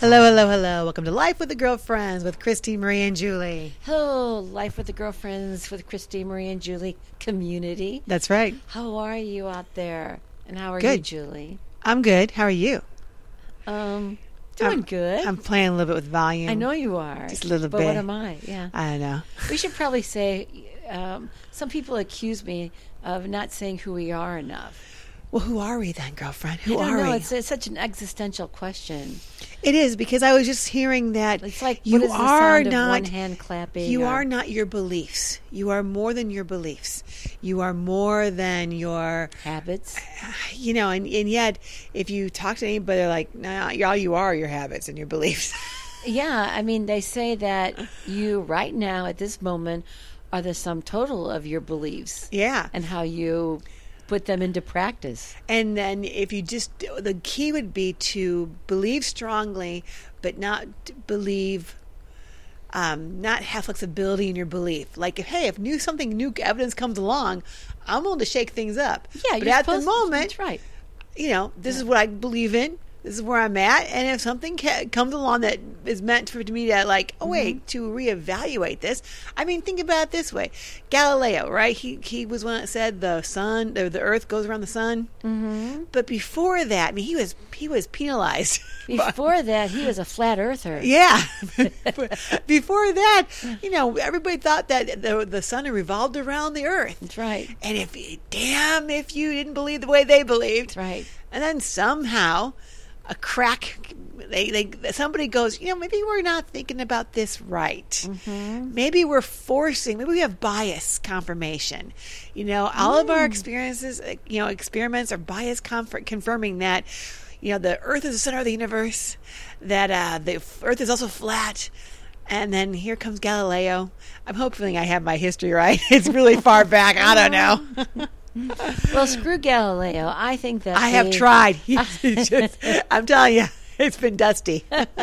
Hello, hello, hello. Welcome to Life with the Girlfriends with Christy, Marie, and Julie. Hello, Life with the Girlfriends with Christy, Marie, and Julie community. That's right. How are you out there? And how are Good. you, Julie? I'm good. How are you? Doing good. I'm playing a little bit with volume. I know you are. Just a little but bit. What am I? Yeah. I don't know. We should probably say, some people accuse me of not saying who we are enough. Well, who are we then, girlfriend? Who I don't are know. we? It's such an existential question. It is, because I was just hearing that It's like, you what is the are sound of not one hand clapping? You or- are not your beliefs. You are more than your beliefs. You are more than your habits. and yet if you talk to anybody, they're like, no, all you are your habits and your beliefs. Yeah, I mean, they say that you, right now, at this moment, are the sum total of your beliefs. Yeah. And how you put them into practice. And then if you the key would be to believe strongly, but not believe, not have flexibility in your belief. Like, if something new evidence comes along, I'm willing to shake things up. Yeah, but at the moment, that's right. This is what I believe in. This is where I'm at, and if something comes along that is meant for me to to reevaluate this. I mean, think about it this way: Galileo, right? He was one that said the sun, or the Earth goes around the sun. Mm-hmm. But before that, I mean, he was penalized. Before that, he was a flat earther. Yeah. Before that, everybody thought that the sun revolved around the Earth. That's right. And if you didn't believe the way they believed, That's right. And then somehow a crack, somebody goes, maybe we're not thinking about this right. Mm-hmm. Maybe we have bias confirmation. All of our experiences, experiments are bias confirming that, the Earth is the center of the universe, that the Earth is also flat. And then here comes Galileo. I'm hoping I have my history right. It's really far back. I don't know. Well, screw Galileo. I think that I have tried. I'm telling you, it's been dusty.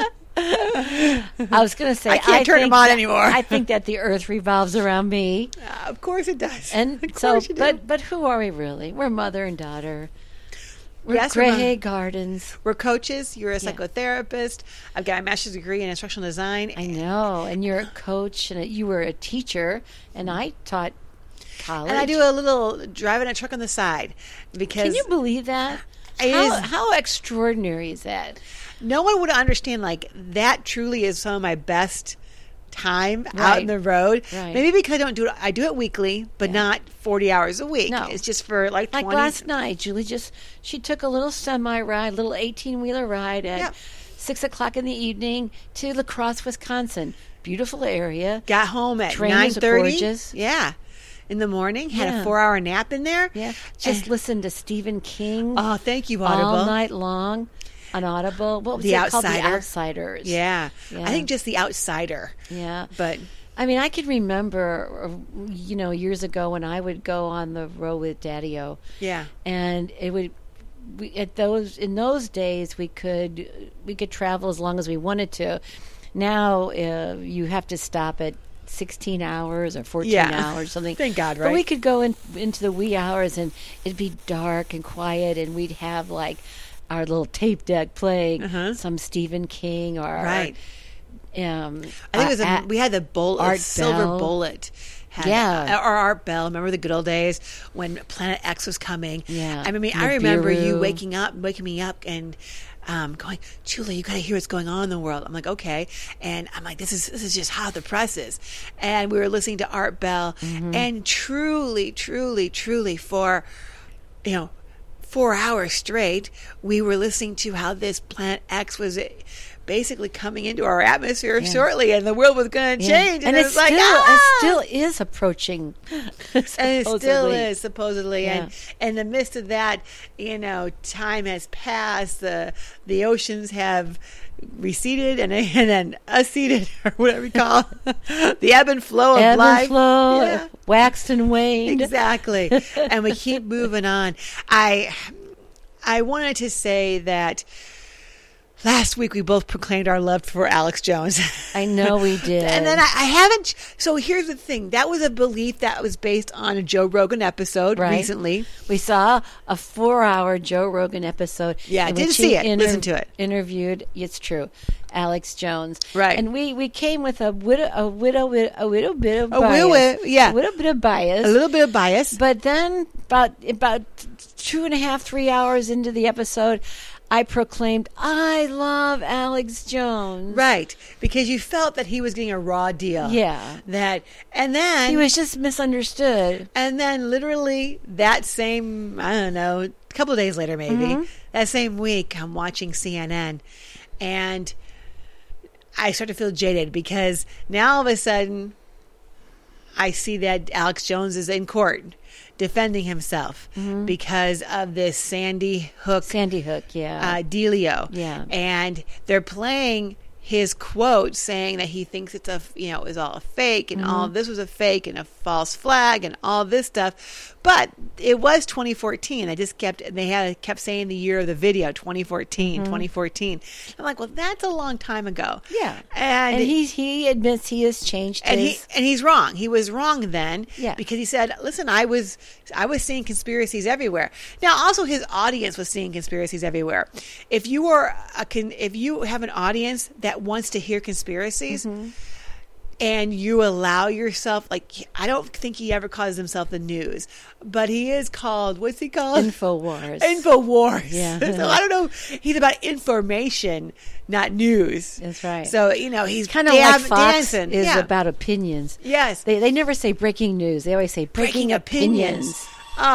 I was going to say I can't turn them on anymore. I think that the Earth revolves around me. Of course it does. And of course you do. But who are we really? We're mother and daughter. We're Yes, Grey Gardens. We're coaches. You're a psychotherapist. I've got a master's degree in instructional design. I know. And you're a coach, and you were a teacher, and I taught college. And I do a little driving a truck on the side. Because can you believe that? How extraordinary is that? No one would understand, that truly is some of my best time out in the road. Right. Maybe because I do it weekly, but not 40 hours a week. No. It's just for 20. Like last night, Julie she took a little semi-ride, little 18-wheeler ride at 6 o'clock in the evening to La Crosse, Wisconsin. Beautiful area. Got home at 9:30. Gorgeous. Yeah. In the morning, had a 4-hour nap in there. Yeah. Just listened to Stephen King. Oh, thank you, Audible. All night long. On Audible. What was it called? The Outsiders. Yeah. I think just The Outsider. Yeah. But I mean, I can remember, years ago when I would go on the road with Daddy-O. Yeah. And it would, in those days, we could travel as long as we wanted to. Now you have to stop at 16 hours or 14 hours, something. Thank God, right? But we could go into the wee hours, and it'd be dark and quiet, and we'd have our little tape deck playing some Stephen King or right. I think it was we had the Art Silver Bell. Bullet. Or Art Bell. Remember the good old days when Planet X was coming? Yeah. I remember you waking me up and going, Julie, you got to hear what's going on in the world. I'm like, okay. And I'm like, this is just hot off the presses. And we were listening to Art Bell, and truly, truly, truly for, 4 hours straight, we were listening to how this Planet X was basically coming into our atmosphere shortly, and the world was going to change. And it was it still is approaching. And it still is, supposedly. Yeah. And in the midst of that, time has passed. The oceans have receded and then acceded, or whatever you call it. The ebb and flow of life. Ebb and flow, waxed and waned. Exactly. And we keep moving on. I wanted to say that last week we both proclaimed our love for Alex Jones. I know we did. And then I haven't. So here's the thing. That was a belief that was based on a Joe Rogan episode recently. We saw a 4-hour Joe Rogan episode. Yeah, I didn't see it. Listen to it. Interviewed, it's true, Alex Jones. Right. And we came with a little bit of bias. A little bit of bias. But then about 2.5, 3 hours into the episode, I proclaimed, I love Alex Jones. Right. Because you felt that he was getting a raw deal. Yeah. And then he was just misunderstood. And then literally that same, I don't know, a couple of days later maybe, that same week, I'm watching CNN and I start to feel jaded because now all of a sudden I see that Alex Jones is in court defending himself because of this Sandy Hook, yeah, dealio. Yeah. And they're playing his quote saying that he thinks it's it was all a fake and all this was a fake and a false flag and all this stuff. But it was 2014. They kept saying the year of the video, 2014, 2014. I'm like, well, that's a long time ago. Yeah. And he admits he has changed and he's wrong. He was wrong then. Yeah. Because he said, listen, I was seeing conspiracies everywhere. Now, also his audience was seeing conspiracies everywhere. If you have an audience that wants to hear conspiracies, and you allow yourself, I don't think he ever calls himself the news, but he is called, what's he called? InfoWars. Yeah. So I don't know. He's about information, not news. That's right. So, he's kind of like Fox dancing. is about opinions. Yes. They never say breaking news. They always say breaking opinions.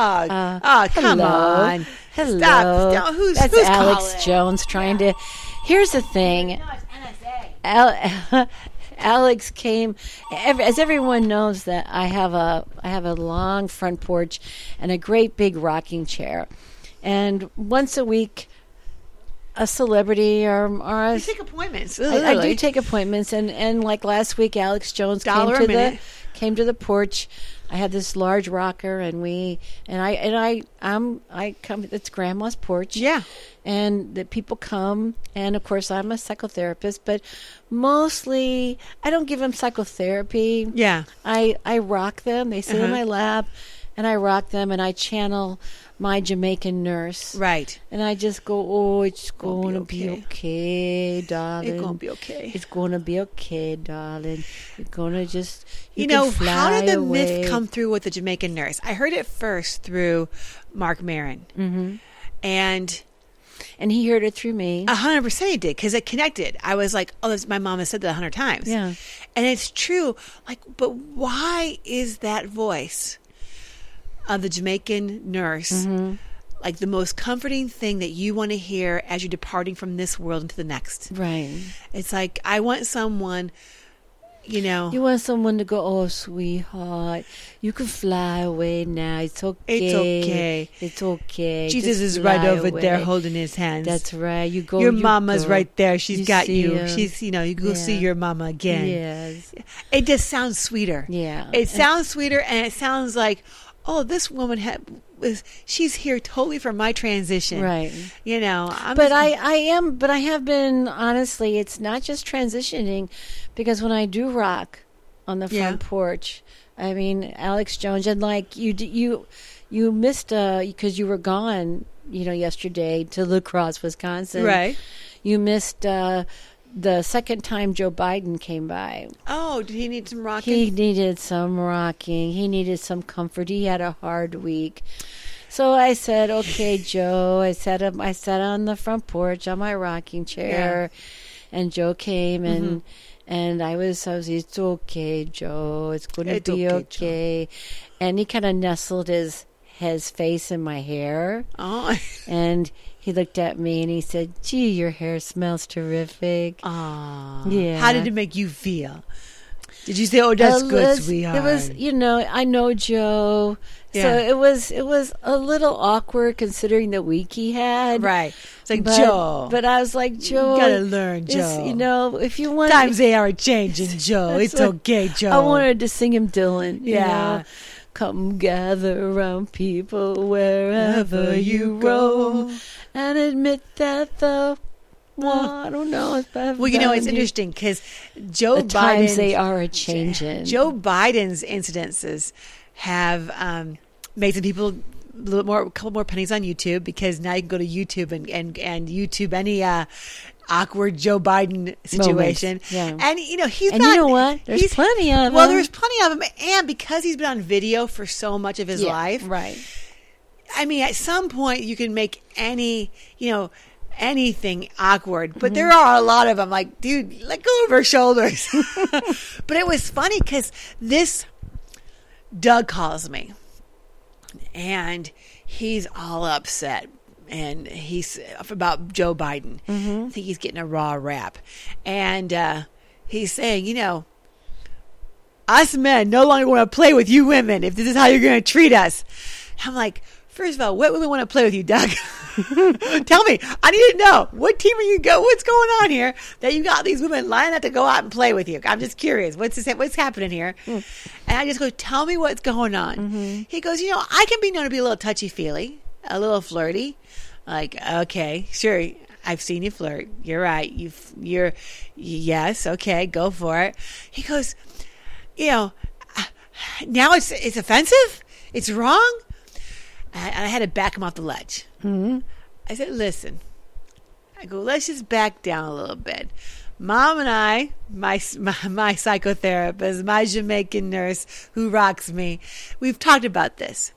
Come on. Hello. Stop. Who's Alex calling? Jones trying to... Here's the thing. No, it's NSA. Alex came, as everyone knows, that I have a long front porch and a great big rocking chair, and once a week, a celebrity or you take appointments. I do take appointments, and like last week, Alex Jones came to the porch. I had this large rocker, and I come. It's Grandma's porch. Yeah. And the people come, and of course I'm a psychotherapist, but mostly I don't give them psychotherapy. Yeah. I rock them. They sit in my lap, and I rock them, and I channel my Jamaican nurse. Right. And I just go, oh, it's going to be okay, darling. It's going to be okay. It's going to be okay, darling. You're going to just, how did the away. myth come through with the Jamaican nurse? I heard it first through Mark Maron. Mm-hmm. And he heard it through me. 100% he did, because it connected. I was like, oh, my mom has said that 100 times. Yeah. And it's true. But why is that voice of the Jamaican nurse the most comforting thing that you want to hear as you're departing from this world into the next? Right. It's like, I want someone... You want someone to go, oh, sweetheart, you can fly away now. It's okay. It's okay. It's okay. Jesus is right over there holding his hands. That's right. You go. Your mama's right there. She's got you. Her. She's, you go see your mama again. Yes. It just sounds sweeter. Yeah. It sounds sweeter, and it sounds like, oh, this woman she's here totally for my transition. Right. But I have been, honestly, it's not just transitioning, because when I do rock on the front porch, I mean, Alex Jones, and you missed, because you were gone, yesterday to La Crosse, Wisconsin. Right. You missed, the second time Joe Biden came by. Oh, did he need some rocking? He needed some rocking. He needed some comfort. He had a hard week. So I said, okay, Joe. I sat on the front porch on my rocking chair, and Joe came, and I was, it's okay, Joe. It's going to be okay. And he kind of nestled his face in my hair. Oh. And he looked at me and he said, gee, your hair smells terrific. Oh. Yeah. How did it make you feel? Did you say, oh, that's good, sweetheart? It was, I know Joe. Yeah. So it was a little awkward considering the week he had. Right. It's like, Joe. But I was like, Joe. You gotta learn, Joe. If you want. Times they are changing, Joe. It's okay, Joe. I wanted to sing him Dylan. Yeah. Come gather around people wherever you roam, and admit that the Well, I don't know. Well, it's interesting because Joe Biden. Times they are a changing. Joe Biden's incidences have made some people a couple more pennies on YouTube, because now you can go to YouTube and YouTube any awkward Joe Biden situation. Yeah. And he's and not. You know what? There's plenty of them. Well, there's plenty of them, and because he's been on video for so much of his life, right? I mean, at some point you can make anything awkward, but there are a lot of them. Like, dude, let go of her shoulders. But it was funny because Doug calls me, and he's all upset, and he's about Joe Biden. I think he's getting a raw rap, and he's saying, us men no longer want to play with you women if this is how you're going to treat us. I'm like, first of all, what women want to play with you, Doug? Tell me. I need to know. What team are you go? What's going on here that you got these women lining up to go out and play with you? I'm just curious. What's happening here? And I just go, tell me what's going on. He goes, I can be known to be a little touchy-feely, a little flirty. Like, okay, sure. I've seen you flirt. You're right. Yes. Okay. Go for it. He goes, now it's offensive. It's wrong. And I had to back him off the ledge. I said, listen. I go, let's just back down a little bit. Mom and I, my psychotherapist, my Jamaican nurse who rocks me, we've talked about this.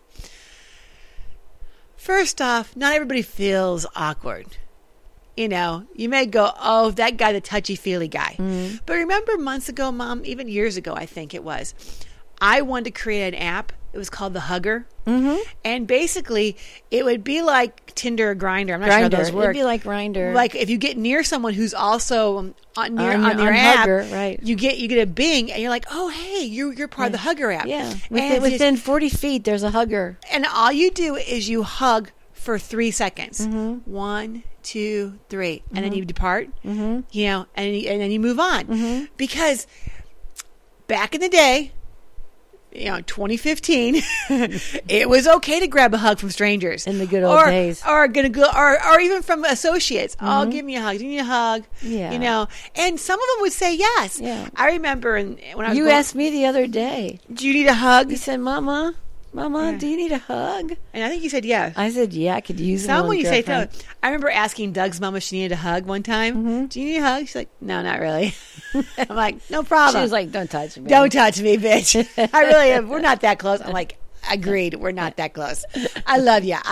First off, not everybody feels awkward. You may go, oh, that guy, the touchy-feely guy. But remember months ago, Mom, even years ago, I think it was, I wanted to create an app. It was called The Hugger. And basically, it would be like Tinder or Grindr. I'm not sure how those work. It'd be like Grindr. Like if you get near someone who's also on your app, Hugger, right. you get a bing, and you're like, oh, hey, you're part of the Hugger app. Yeah. Within 40 feet, there's a Hugger. And all you do is you hug for 3 seconds. 1, 2, 3. And then you depart, and then you move on. Because back in the day, 2015, it was okay to grab a hug from strangers in the good old days, or even from associates. Oh, give me a hug, give me a hug. Yeah, and some of them would say yes. Yeah, I remember when I was. You asked me the other day, do you need a hug? You said, Mama, do you need a hug? And I think you said yes. I said, yeah, I could use some when you say no. I remember asking Doug's mama if she needed a hug one time. Do you need a hug? She's like, no, not really. I'm like, no problem. She was like, don't touch me. Don't touch me, bitch. I really am. We're not that close. I'm like, agreed. We're not that close. I love you.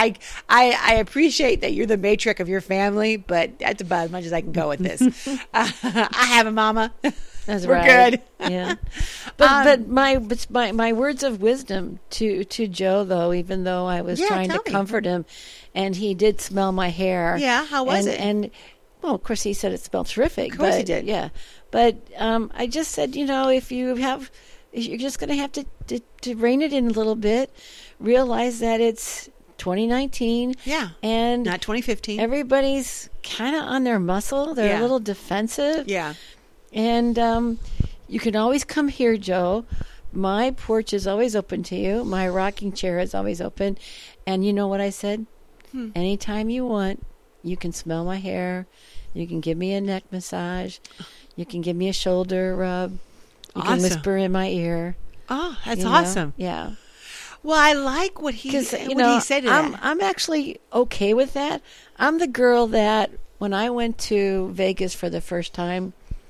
I appreciate that you're the matriarch of your family, but that's about as much as I can go with this. I have a mama. That's We're right. good. Yeah. But my words of wisdom to Joe, though, even though I was trying to comfort him, and he did smell my hair. Yeah, how was it? And well, of course, he said it smelled terrific. Of course he did. Yeah. But I just said, if you're just going to have to rein it in a little bit, realize that it's 2019. Yeah. And not 2015. Everybody's kind of on their muscle. They're a little defensive. Yeah. And you can always come here, Joe. My porch is always open to you. My rocking chair is always open. And you know what I said? Anytime you want, you can smell my hair. You can give me a neck massage. You can give me a shoulder rub. You can whisper in my ear. Oh, that's awesome. Yeah. Well, I like what he said to that. I'm actually okay with that. I'm the girl that when I went to Vegas for the first time,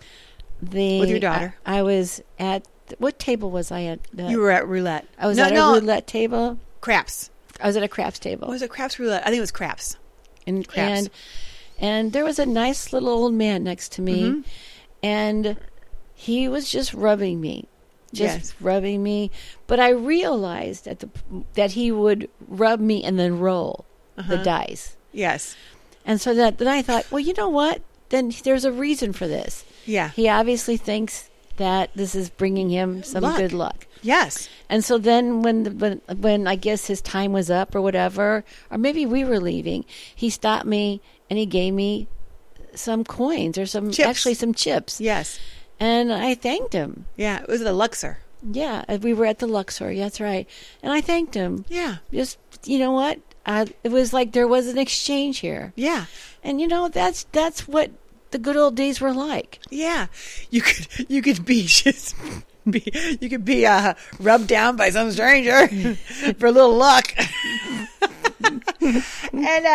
with your daughter, I was at what table was I at? You were at roulette. I was at a roulette table. Craps. I was at a craps table. Was it craps roulette? I think it was craps. And there was a nice little old man next to me, and he was just rubbing me. Rubbing me. But I realized that he would rub me and then roll the dice. Yes. And so then I thought, well, you know what? Then there's a reason for this. Yeah. He obviously thinks that this is bringing him some good luck. Yes. And so then when I guess his time was up or whatever, or maybe we were leaving, he stopped me and he gave me some coins or some chips. Yes. And I thanked him. Yeah, it was the Luxor. Yeah, we were at the Luxor. That's right. And I thanked him. Yeah. Just, you know what? it was like there was an exchange here. Yeah. And that's what the good old days were like. Yeah. You could be just you could be rubbed down by some stranger for a little luck. And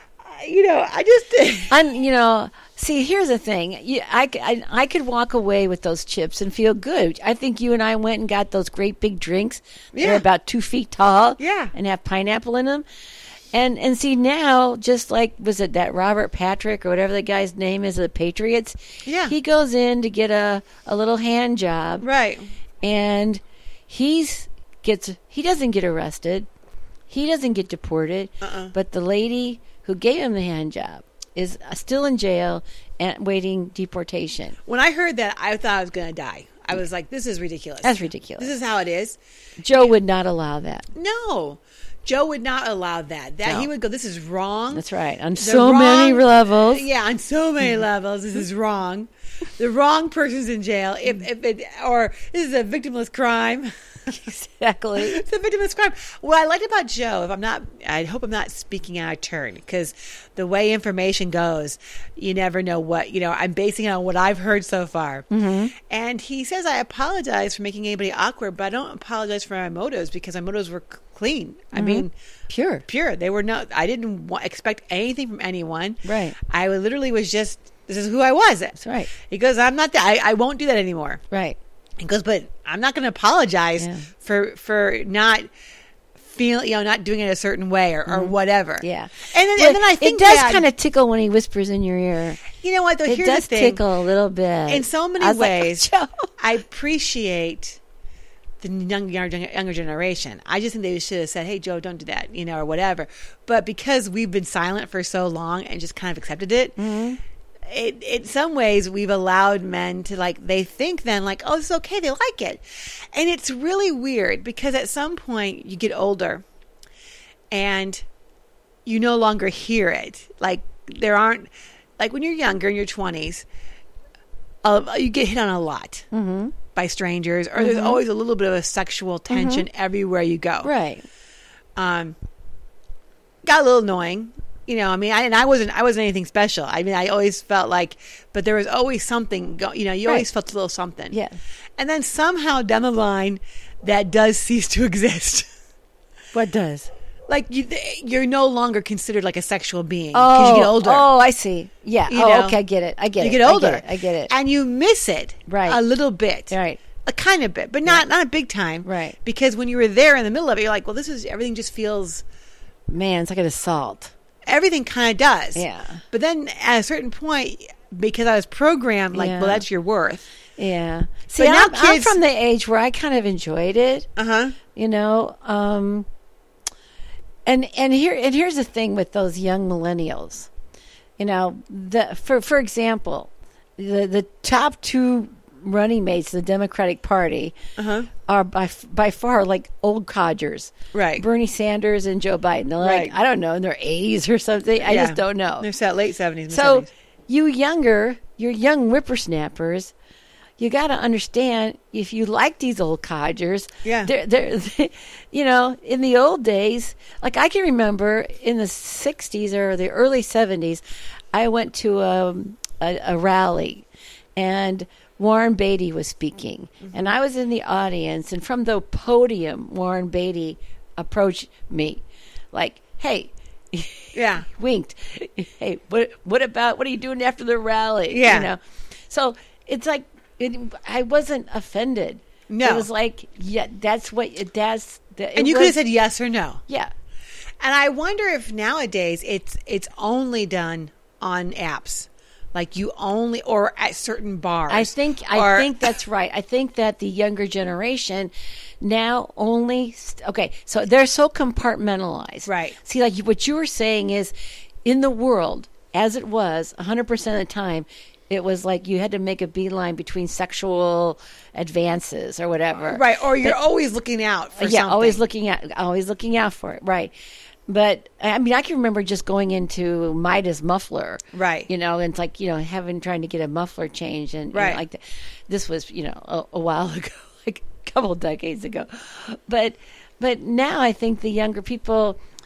I just see, here's the thing. I could walk away with those chips and feel good. I think you and I went and got those great big drinks. Yeah. They're about 2 feet tall. Yeah. And have pineapple in them. And see now, just like, was it that Robert Patrick or whatever the guy's name is of the Patriots? Yeah. He goes in to get a little hand job. Right. And he doesn't get arrested. He doesn't get deported. But the lady who gave him the hand job is still in jail and waiting deportation. When I heard that, I thought I was going to die. I was like, this is ridiculous. That's ridiculous. This is how it is. Joe would not allow that. No. Joe would not allow that. No. He would go, this is wrong. That's right. On so many levels. Yeah, on so many levels, this is wrong. The wrong person's in jail. Or this is a victimless crime. Exactly. It's a victimless crime. What I liked about Joe, I hope I'm not speaking out of turn, because the way information goes, you never know what, I'm basing it on what I've heard so far. Mm-hmm. And he says, I apologize for making anybody awkward, but I don't apologize for my motives, because my motives were clean. Mm-hmm. I mean, pure. They were not, I didn't expect anything from anyone. Right. I literally was just, this is who I was. That's right. He goes, I'm not that. I won't do that anymore. Right. He goes, but I'm not going to apologize for not feeling, not doing it a certain way or whatever. Yeah. And then I think it does kind of tickle when he whispers in your ear. You know what, though? It Here's does the thing. tickle a little bit. In so many ways, like, I appreciate the younger generation. I just think they should have said, hey, Joe, don't do that, or whatever. But because we've been silent for so long and just kind of accepted it, in some ways we've allowed men to, they think then, oh, it's okay, they like it. And it's really weird, because at some point you get older and you no longer hear it. There aren't, when you're younger, in your 20s, you get hit on a lot by strangers, or there's always a little bit of a sexual tension everywhere you go. Right. Got a little annoying. I wasn't anything special. I mean, I always felt but there was always something, you always felt a little something. Yeah. And then somehow down the line, that does cease to exist. What does? You're no longer considered a sexual being because you get older. Oh, I see. Yeah. Okay, I get it. You get older. I get it. And you miss it a little bit. Right. A kind of bit, but not a big time. Right. Because when you were there in the middle of it, you're like, well, everything just feels... Man, it's like an assault. Everything kind of does. Yeah. But then at a certain point, because I was programmed, well, that's your worth. Yeah. See, I'm from the age where I kind of enjoyed it. Uh-huh. And here's the thing with those young millennials. For example, the top two running mates of the Democratic Party are by far old codgers. Right. Bernie Sanders and Joe Biden. They're I don't know, in their 80s or something. I just don't know. They're late 70s. So 70s. your young whippersnappers, you got to understand, if you like these old codgers, they're in the old days, I can remember in the 60s or the early 70s, I went to a rally, and Warren Beatty was speaking, and I was in the audience, and from the podium, Warren Beatty approached me, hey, winked, hey, what are you doing after the rally? Yeah. So it's I wasn't offended. No. It was that's what it does. And you could have said yes or no. Yeah. And I wonder if nowadays it's only done on apps. You only, or at certain bars. I think that's right. I think that the younger generation now only, so they're so compartmentalized. Right. See, what you were saying is, in the world, as it was, 100% of the time, it was you had to make a beeline between sexual advances or whatever. Right. Or you're always looking out for something. always looking out for it. Right. But I mean, I can remember just going into Midas Muffler, right? And it's trying to get a muffler changed, and right. This was a while ago, a couple of decades ago. But now I think the younger people,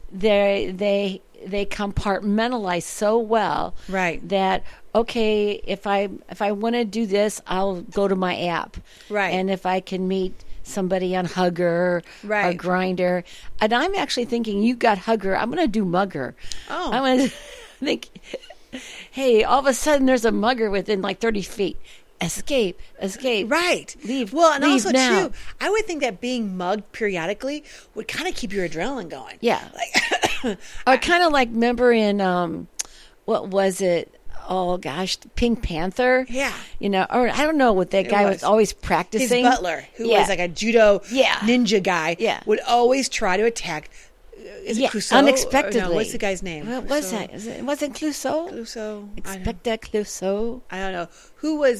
they compartmentalize so well, Right. that okay, if I want to do this, I'll go to my app, Right. and if I can meet somebody on Hugger or Right. Grinder, and I'm actually thinking you got Hugger, I'm going to do Mugger. Oh. I'm going to think, hey, all of a sudden there's a Mugger within like 30 feet. Escape. Right. Leave. Well, and leave also now. too, I would think that being mugged periodically would kind of keep your adrenaline going. Yeah. Like, Or kind of like, remember in, what was it? Oh gosh, Pink Panther. Yeah. You know, or I don't know what that guy was always his practicing. butler, who Yeah. was like a judo Yeah. ninja guy, Yeah. would always try to attack. Is it Clouseau? unexpectedly. Or no, what's the guy's name? What was that? It wasn't Clouseau? Clouseau. Expecta Clouseau. I don't know. Who was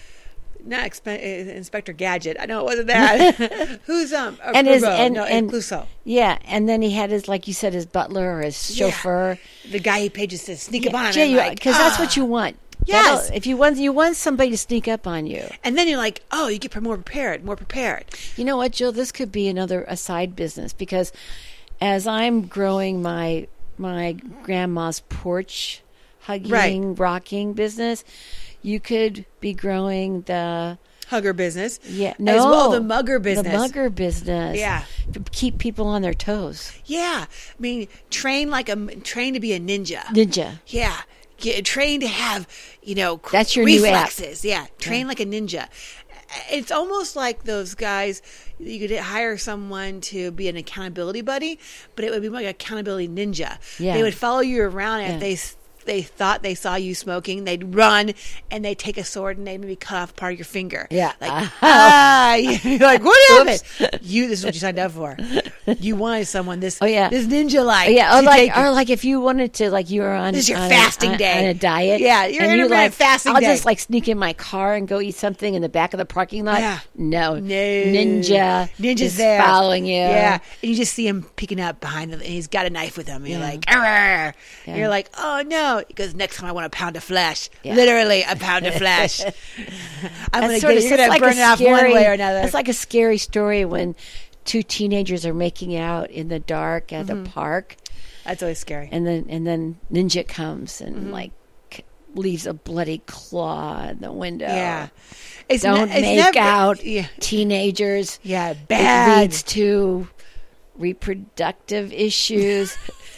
Inspector Gadget? I know it wasn't that. Who's Clouseau. Yeah, and then he had his, like you said, his butler or his chauffeur. The guy he pages to sneak up on him. Because that's what you want. Yes. If you want somebody to sneak up on you. And then you're like, oh, you get more prepared. You know what, Jill? This could be a side business, because as I'm growing my grandma's porch hugging, rocking business, you could be growing the Hugger business. Yeah, as well the mugger business. The mugger business. Yeah. To keep people on their toes. Yeah. I mean, train to be a ninja. Ninja. Yeah. Train to have, that's your reflexes. New app. Yeah. Train like a ninja. It's almost like those guys, you could hire someone to be an accountability buddy, but it would be like an accountability ninja. Yeah. They would follow you around, and if they thought they saw you smoking, they'd run and they'd take a sword and they'd maybe cut off part of your finger. Yeah. You're like, what happened? This is what you signed up for. You wanted someone this ninja like. Yeah, or like if you wanted to, like you were on this is your fasting day on a diet. Yeah, you're intermittent fasting I'll day. just like sneak in my car and go eat something in the back of the parking lot. Yeah. No. Ninja's is there following you. Yeah, and you just see him peeking up behind him, and he's got a knife with him. And you're like, arr! And you're like, oh no. He goes, next time I want a pound of flesh. Yeah. Literally a pound of flesh. I'm going to get it. You're going to burn it off one way or another. It's like a scary story when two teenagers are making out in the dark at the park. That's always scary. And then Ninja comes and leaves a bloody claw in the window. Yeah. Don't make out teenagers. Yeah, bad. It leads to reproductive issues.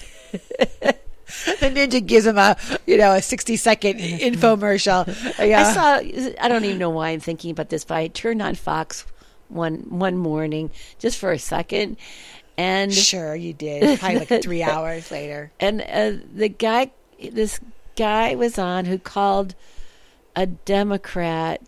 The ninja gives him a 60-second infomercial. Yeah. I don't even know why I'm thinking about this, but I turned on Fox one morning just for a second, and sure you did. Probably like 3 hours later. And this guy was on who called a Democrat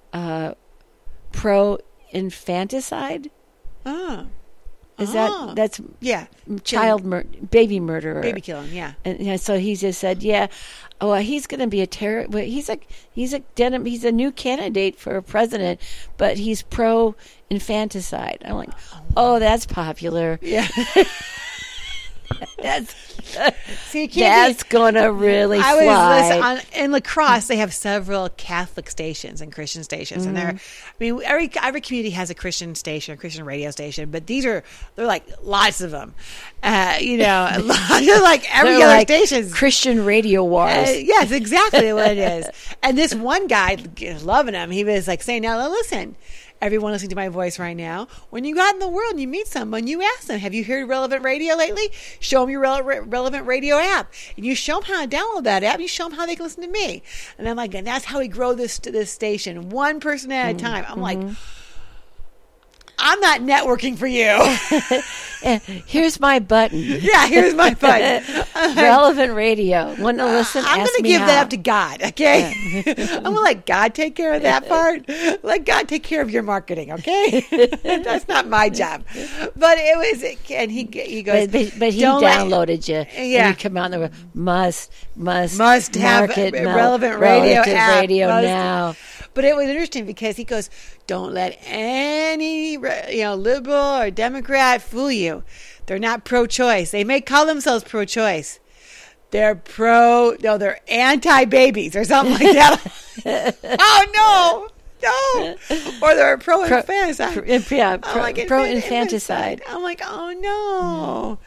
pro infanticide. Oh. Is that's baby murderer, baby killing, yeah. And so he just said, he's going to be a terror. He's a new candidate for president, but he's pro infanticide. I'm like, that's popular. Yeah. That's gonna really fly. In La Crosse, they have several Catholic stations and Christian stations, and every community has a Christian station, a Christian radio station, but they're like lots of them. They're like every other station. Christian radio wars. Yes, exactly what it is. And this one guy, loving him, he was like saying, "Now listen." Everyone listening to my voice right now, when you go out in the world and you meet someone, you ask them, have you heard Relevant Radio lately? Show them your Relevant Radio app. And you show them how to download that app. You show them how they can listen to me. And I'm like, and that's how we grow this station, one person at a time. I'm like, I'm not networking for you. Here's my button. Yeah, here's my button. Relevant Radio. Want to listen? I'm going to give that up to God, okay? I'm going to let God take care of that part. Let God take care of your marketing, okay? That's not my job. But it was, and he goes, but he downloaded you. Yeah. And you come out there, must have Relevant Radio app. Radio now. But it was interesting because he goes, don't let any liberal or Democrat fool you. They're not pro-choice. They may call themselves pro-choice. They're they're anti-babies or something like that. Oh, no. Or they're pro-infanticide. Pro-infanticide. I'm like, oh, no.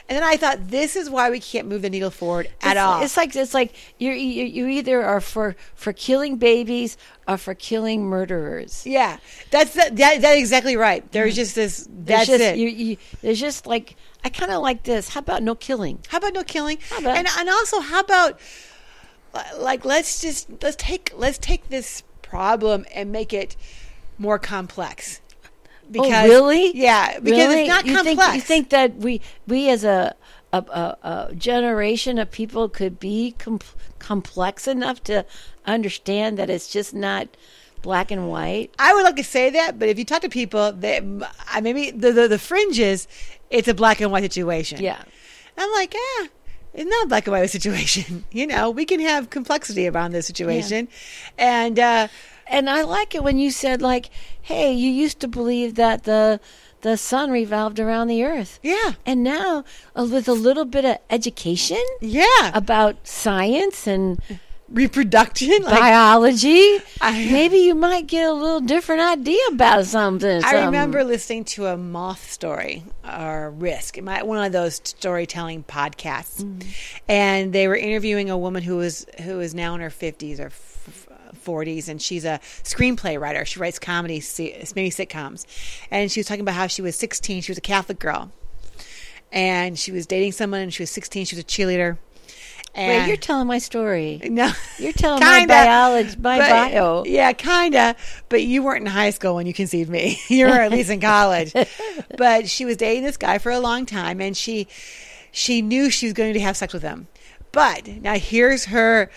And then I thought, this is why we can't move the needle forward at all. It's like you either are for killing babies or for killing murderers. Yeah, that's exactly right. There's just this. That's it. There's just like, I kind of like this. How about no killing? How about no killing? And also, how about like let's take this problem and make it more complex. Because, really? Yeah, because really? It's not complex. You think that we as a generation of people could be complex enough to understand that it's just not black and white? I would like to say that, but if you talk to people, maybe the fringes, it's a black and white situation. Yeah. I'm like, it's not a black and white situation. We can have complexity around this situation. Yeah. And I like it when you said, like, hey, you used to believe that the sun revolved around the earth. Yeah. And now, with a little bit of education about science and reproduction, biology, maybe you might get a little different idea about something. I remember listening to a moth story, or Risk, one of those storytelling podcasts, and they were interviewing a woman who is now in her 50s or 40s, and she's a screenplay writer. She writes comedy, many sitcoms, and she was talking about how she was 16. She was a Catholic girl, and she was dating someone, and she was 16. She was a cheerleader. And wait, you're telling my story. No, you're telling my bio. Yeah, kinda. But you weren't in high school when you conceived me. You were at least in college. But she was dating this guy for a long time, and she knew she was going to have sex with him. But now here's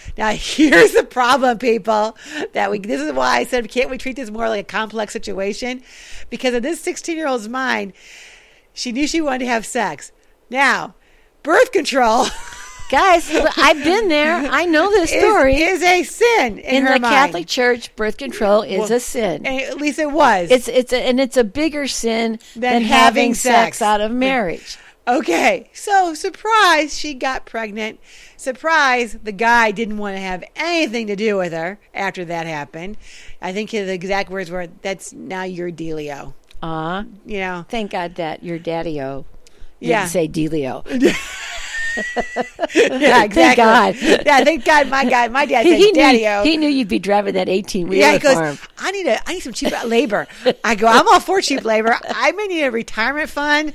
the problem, people. This is why I said, can't we treat this more like a complex situation? Because in this 16-year-old's mind, she knew she wanted to have sex. Now, birth control, guys, I've been there. I know this story. Is a sin in her the mind. Catholic Church. Birth control is a sin. At least it was. It's a bigger sin than having sex out of marriage. Okay, so surprise, she got pregnant. Surprise, the guy didn't want to have anything to do with her after that happened. I think his exact words were, "That's now your dealio." Thank God that your daddy-o didn't say dealio. Yeah, exactly. Thank God. Yeah, thank God my dad said daddy-o. He knew you'd be driving that 18-wheeler. Yeah, he goes, for him. I need some cheap labor. I go, I'm all for cheap labor. I may need a retirement fund.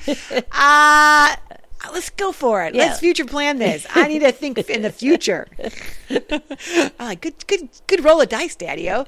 Let's go for it. Yeah. Let's future plan this. I need to think in the future. Good roll of dice, daddy-o.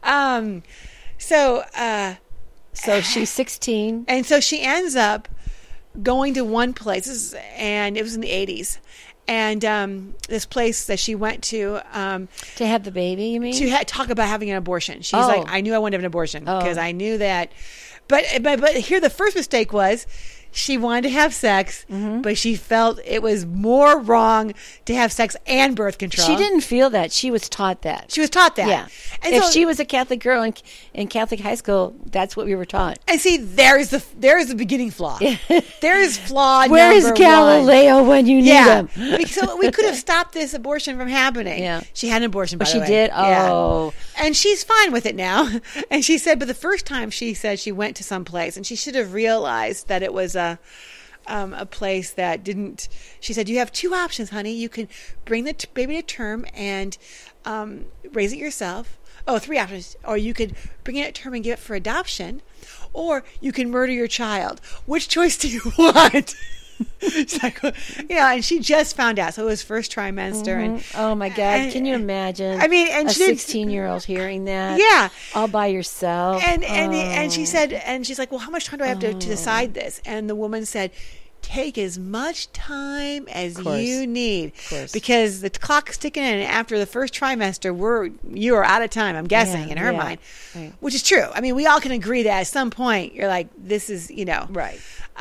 So she's 16. And so she ends up going to one place, and it was in the 80s. And this place that she went to have the baby, you mean? To talk about having an abortion. She's like, I knew I wanted to have an abortion because I knew that. But here the first mistake was, she wanted to have sex, but she felt it was more wrong to have sex and birth control. She didn't feel that. She was taught that. Yeah. And if she was a Catholic girl in Catholic high school, that's what we were taught. And see, there's the beginning flaw. There's flaw Where is Galileo when you need him? So we could have stopped this abortion from happening. Yeah. She had an abortion, by the way. She did? Oh. Yeah. And she's fine with it now. And she said, but the first time she said she went to some place, and she should have realized that it was a place that didn't. She said, you have two options, honey. You can bring the baby to term and raise it yourself. Oh, three options. Or you could bring it to term and give it for adoption, or you can murder your child. Which choice do you want? She's like, and she just found out. So it was first trimester. And oh my God, can you imagine? I mean, and a 16-year-old hearing that, all by yourself. And she said, and she's like, well, how much time do I have to decide this? And the woman said, take as much time as you need, because the clock's ticking, and after the first trimester, you are out of time. I'm guessing in her mind, which is true. I mean, we all can agree that at some point you're like, this is, right.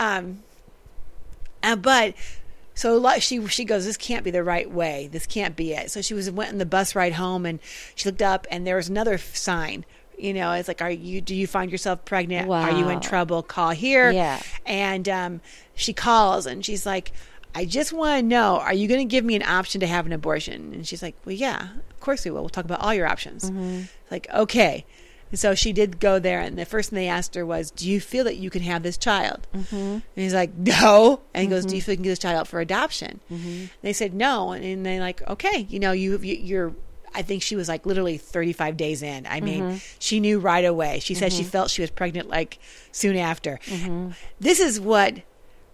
But so she goes, this can't be the right way. This can't be it. So she went on the bus ride home, and she looked up, and there was another sign. It's like, do you find yourself pregnant? Wow. Are you in trouble? Call here. Yeah. And she calls, and she's like, I just want to know, are you going to give me an option to have an abortion? And she's like, well, yeah, of course we will. We'll talk about all your options. Like, okay. And so she did go there, and the first thing they asked her was, do you feel that you can have this child? Mm-hmm. And he's like, no. And he goes, do you feel you can give this child out for adoption? Mm-hmm. And they said no. And they're like, okay, you're I think she was like literally 35 days in. I mean, she knew right away. She said she felt she was pregnant like soon after. Mm-hmm. This is why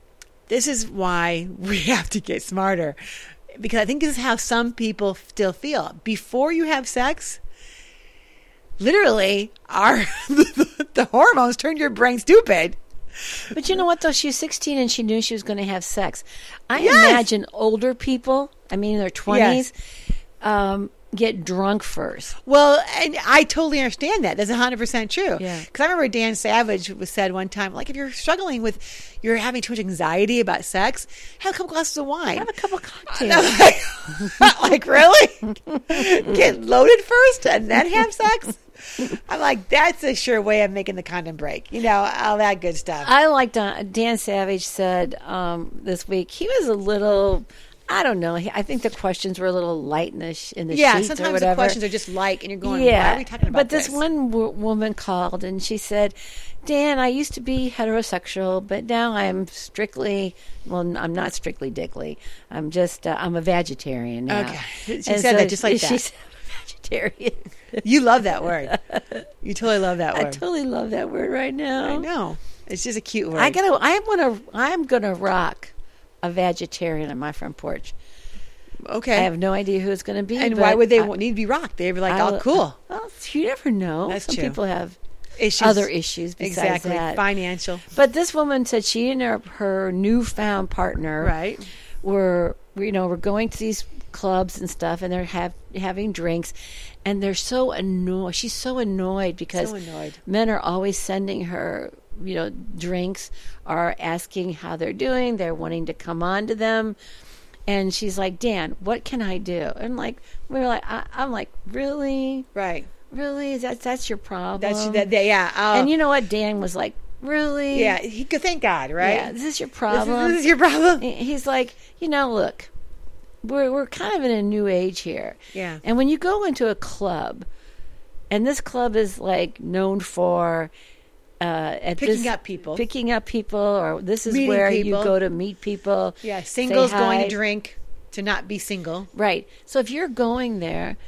we have to get smarter, because I think this is how some people still feel. Before you have sex, literally the hormones turn your brain stupid. But you know what, though? She was 16 and she knew she was going to have sex. I imagine older people, in their 20s, get drunk first. Well, and I totally understand that. That's 100% true. Yeah. Because I remember Dan Savage said one time, like, if you're struggling with, you're having too much anxiety about sex, have a couple glasses of wine. Have a couple cocktails. Like, really? Get loaded first and then have sex? I'm like, that's a sure way of making the condom break. All that good stuff. I like Dan Savage said this week, he was a little... I don't know. I think the questions were a little lightnish in the sheets or whatever. Yeah, sometimes the questions are just light, and you're going, why are we talking about this? But this one woman called, and she said, Dan, I used to be heterosexual, but now I'm strictly, I'm not strictly dickly. I'm just, I'm a vegetarian now. Okay. She said that just like that. She said vegetarian. You love that word. You totally love that word. I totally love that word right now. I know. It's just a cute word. I'm gonna rock a vegetarian on my front porch. Okay. I have no idea who it's going to be. And why would they need to be rocked? They'd be like, oh, cool. Well, you never know. That's Some true. people have issues. Other issues besides that. Financial. But this woman said she and her newfound partner were going to these clubs and stuff, and they're having drinks, and they're so annoyed. She's so annoyed because men are always sending her drinks, are asking how they're doing. They're wanting to come on to them. And she's like, Dan, what can I do? And I'm like, really? Right. Really? That's your problem? And you know what? Dan was like, really? Yeah. He could thank God, right? Yeah. This is your problem. This is your problem. He's like, look, we're kind of in a new age here. Yeah. And when you go into a club, and this club is like known for picking up people, or this is meeting where people. You go to meet people. Yeah, singles going to drink, to not be single. Right. So if you're going there,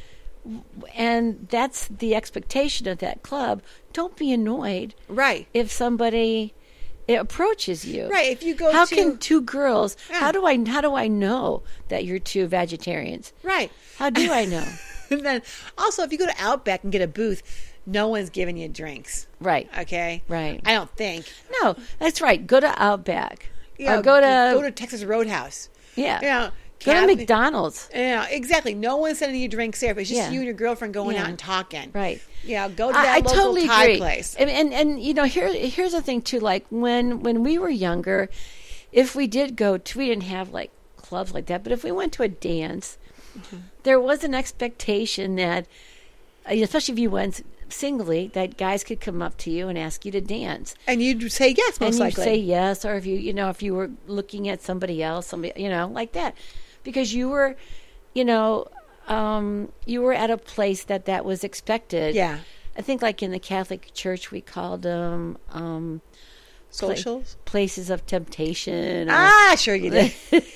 and that's the expectation of that club, don't be annoyed. Right. If somebody approaches you. Right. If you go, how can two girls? Yeah. How do I know that you're two vegetarians? Right. How do I know? And then also, if you go to Outback and get a booth, no one's giving you drinks. Right. Okay. Right. I don't think. No, that's right. Go to Outback. Yeah. Or go to Texas Roadhouse. Yeah. Go to McDonald's. Yeah, exactly. No one's sending you drinks there. But it's just you and your girlfriend going out and talking. Right. Yeah. Go to that local totally Thai agree. place. And here's the thing too. Like when we were younger, if we did go to, we didn't have like clubs like that. But if we went to a dance, there was an expectation that, especially if you went singly, that guys could come up to you and ask you to dance, and you'd say yes, most likely. And you'd say yes, or if you were looking at somebody else, like that, because you were, you were at a place that was expected. Yeah, I think like in the Catholic Church we called them socials, places of temptation. Sure you did.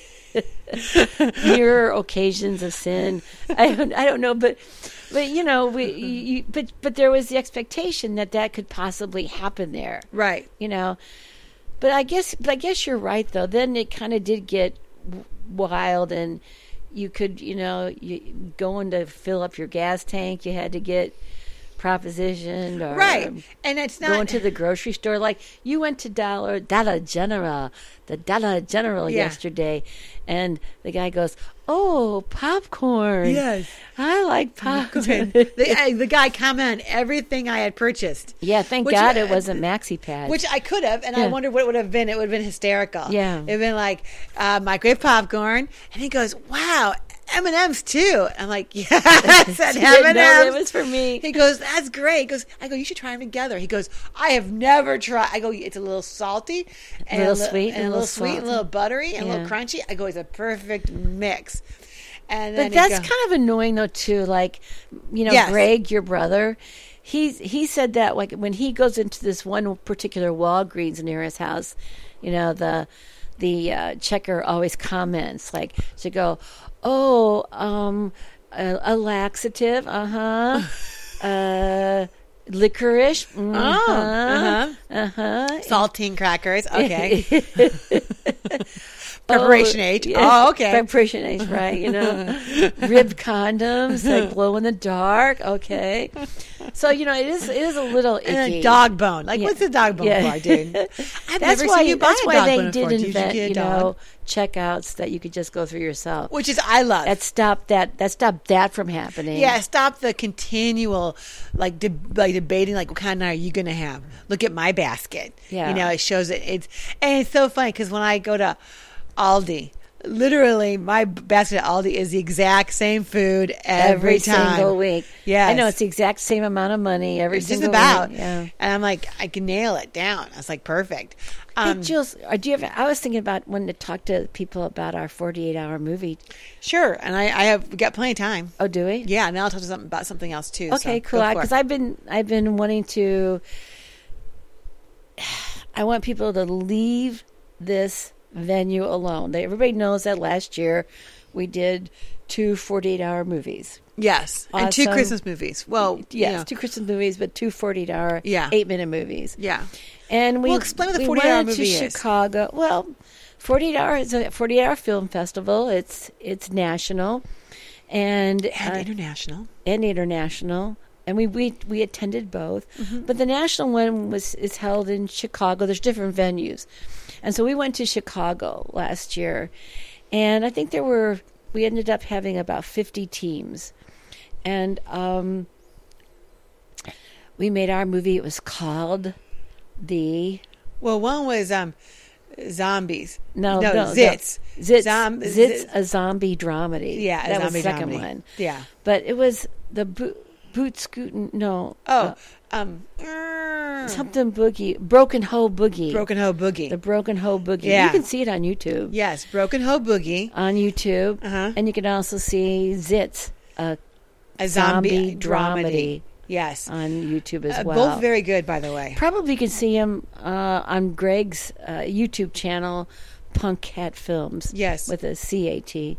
Near occasions of sin. I don't know, but but there was the expectation that could possibly happen there, right? But I guess you're right though. Then it kind of did get wild, and you could you going to fill up your gas tank, you had to get propositioned, or and it's not going to the grocery store. Like you went to Dollar General yesterday, and the guy goes, "Oh, popcorn! Yes, I like popcorn." The guy commented on everything I had purchased. Yeah, thank God it wasn't MaxiPad, which I could have, and I wondered what it would have been. It would have been hysterical. Yeah, it'd been like microwave popcorn, and he goes, "Wow." M&M's too. I'm like, yes, and M&M's. No, it was for me. He goes, that's great. He goes, I go, you should try them together. He goes, I have never tried. I go, it's a little salty, and a little sweet, and a little sweet, and a little buttery, and a little crunchy. I go, it's a perfect mix. And then but that's kind of annoying though too. Like, Greg, your brother, he said that like when he goes into this one particular Walgreens near his house, the checker always comments like to go, a laxative, licorice, saltine crackers, okay. Preparation H. Oh, okay. Preparation H, right? Rib condoms, like glow in the dark. Okay. So it is a little icky. And a dog bone. Like, what's a dog bone for, dude? I've never seen you buy a dog bone before. They did invent, checkouts that you could just go through yourself. Which is, I love. That stopped that from happening. Yeah, stop the continual, debating, like, what kind are you going to have? Look at my basket. Yeah. It shows it. And it's so funny because when I go to Aldi, literally my basket at Aldi is the exact same food every time. Single week. Yeah, I know it's the exact same amount of money every single week. Yeah. And I'm like, I can nail it down. I was like, perfect. Hey, Jules, I was thinking about wanting to talk to people about our 48-hour movie. Sure, and we got plenty of time. Oh, do we? Yeah, now I'll talk to them about something else too. Okay, cool. Because I've been wanting to. I want people to leave this venue alone. Everybody knows that last year we did 2 48-hour movies. Yes, awesome. And 2 Christmas movies. Well, yes, 2 Christmas movies, but 2 48-hour, 8-minute movies. Yeah, and explain what the 48-hour movie is. Chicago. Well, 48-hour is a 48-hour film festival. It's national and international. And we attended both, but the national one is held in Chicago. There's different venues, and so we went to Chicago last year, and I think we ended up having about 50 teams, and we made our movie. It was called one was zombies. No, Zits. Zits, a zombie dramedy. Yeah, that was the second dramedy. one. Yeah, but it was the Boot Scootin', no. Something Boogie. Broken Hoe Boogie. Broken Hoe Boogie. The Broken Hoe Boogie. Yeah. You can see it on YouTube. Yes, Broken Hoe Boogie. On YouTube. And you can also see Zits, a zombie dramedy. Yes. On YouTube as well. Both very good, by the way. Probably you can see them on Greg's YouTube channel, Punk Cat Films. Yes. With a CAT.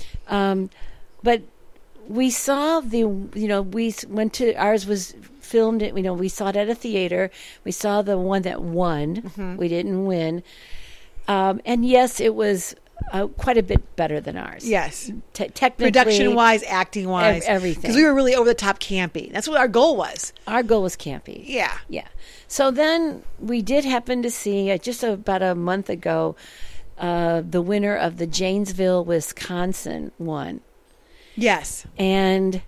But we saw we went to, ours was filmed, we saw it at a theater. We saw the one that won. We didn't win. And yes, it was quite a bit better than ours. Yes. Technically. Production-wise, acting-wise. Everything. Because we were really over-the-top campy. That's what our goal was. Our goal was campy. Yeah. Yeah. So then we did happen to see, just about a month ago, the winner of the Janesville, Wisconsin won. Yes. And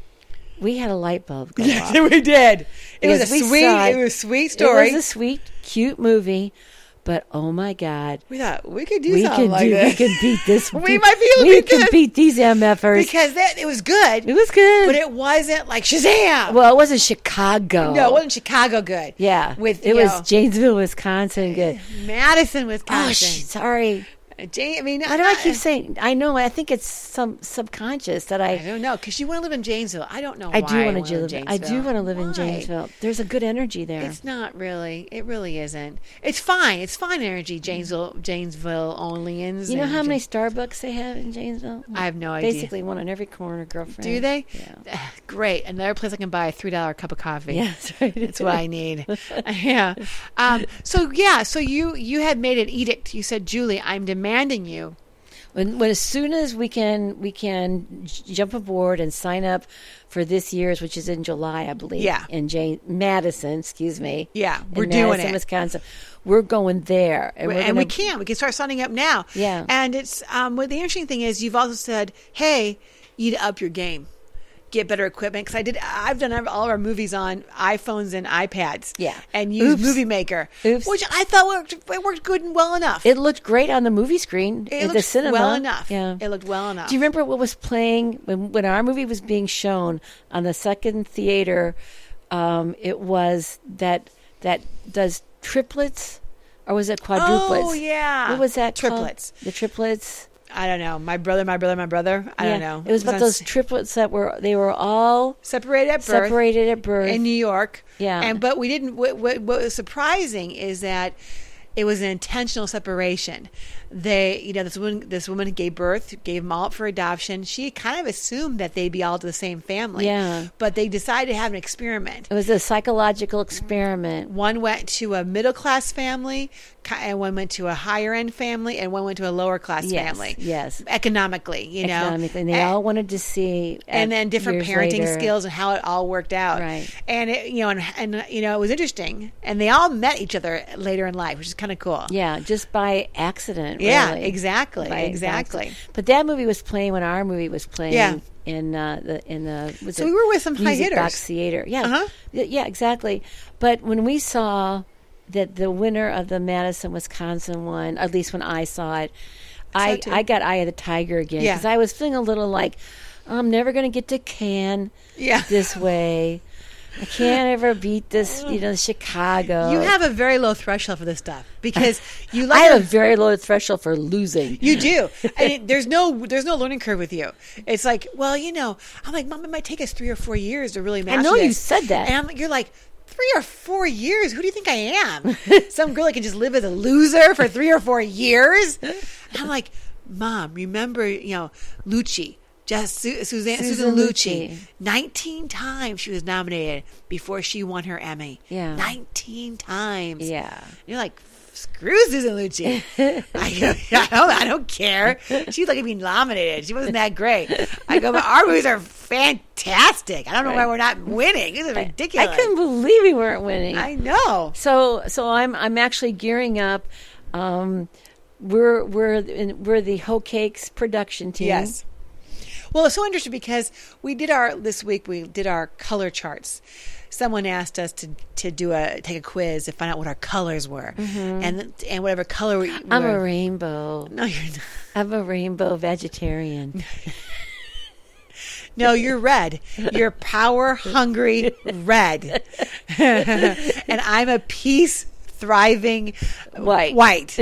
we had a light bulb go off. Yes, we did. It was a sweet story. It was a sweet, cute movie. But oh my God, we thought we could do something like this. We can beat this. We might be able to beat this. We can beat these MFers because it was good. It was good, but it wasn't like Shazam. Well, it wasn't Chicago. No, it wasn't Chicago good. Yeah, it was Janesville, Wisconsin good. Madison, Wisconsin. Oh, sorry. Why do I keep saying? I know. I think it's some subconscious that I don't know because you want to live in Janesville. I don't know. I do want to live in Janesville. I do want to live in Janesville. There's a good energy there. It's not really. It really isn't. It's fine. It's fine energy. Janesville onlyans. You know how many Starbucks they have in Janesville? I have no idea. Basically, one on every corner. Girlfriend. Do they? Yeah. Great. Another place I can buy a $3 cup of coffee. Yeah, that's right. That's what I need. Yeah. So you had made an edict. You said, Julie, I'm demanding you. When as soon as we can jump aboard and sign up for this year's, which is in July, I believe. Yeah. In Madison, excuse me. Yeah, we're doing it. Wisconsin. We're going there, and we can start signing up now. Yeah. And it's what the interesting thing is, you've also said, hey, you need to up your game. Get better equipment because I've done all of our movies on iPhones and iPads. Yeah, and use Movie Maker, which I thought worked good and well enough. It looked great on the movie screen at the cinema. Well enough. Yeah, it looked well enough. Do you remember what was playing when our movie was being shown on the second theater? It was that does triplets or was it quadruplets? Oh yeah, what was that? Triplets. Called? The triplets. I don't know. My brother. I don't know. It was about those triplets that were all separated at birth in New York. Yeah. But we didn't. What was surprising is that it was an intentional separation. This woman gave them all up for adoption. She kind of assumed that they'd be all to the same family. Yeah. But they decided to have an experiment. It was a psychological experiment. One went to a middle class family, and one went to a higher end family, and one went to a lower class family. Yes. Economically, And they all wanted to see. And then different parenting skills and how it all worked out. Right. And it was interesting. And they all met each other later in life, which is kind of cool. Yeah, just by accident. Yeah, really. Exactly. But that movie was playing when our movie was playing. Yeah. In the we were with some high hitters. Box Theater. Yeah. Uh-huh. Yeah, exactly. But when we saw that the winner of the Madison, Wisconsin one, at least when I saw it, I got Eye of the Tiger again because I was feeling a little like I'm never going to get to Cannes this way. I can't ever beat this, Chicago. You have a very low threshold for this stuff because you I have a very low threshold for losing. You do. And there's no learning curve with you. It's like, well, I'm like, Mom, it might take us 3 or 4 years to really master this. I know this. you said that. And you're like, 3 or 4 years? Who do you think I am? Some girl that can just live as a loser for 3 or 4 years? And I'm like, Mom, remember, Lucci. Just Susan Lucci. 19 times she was nominated before she won her Emmy. Yeah. 19 times. Yeah. You're like, screw Susan Lucci. I don't care. She's like being nominated. She wasn't that great. I go, but our movies are fantastic. I don't know why we're not winning. This is ridiculous. I couldn't believe we weren't winning. I know. So I'm actually gearing up. We're the Hoe Cakes production team. Yes. Well, it's so interesting because this week we did our color charts. Someone asked us to take a quiz to find out what our colors were, and whatever color we were. I'm a rainbow. No, you're not. I'm a rainbow vegetarian. No, you're red. You're power hungry red, and I'm a peace thriving white.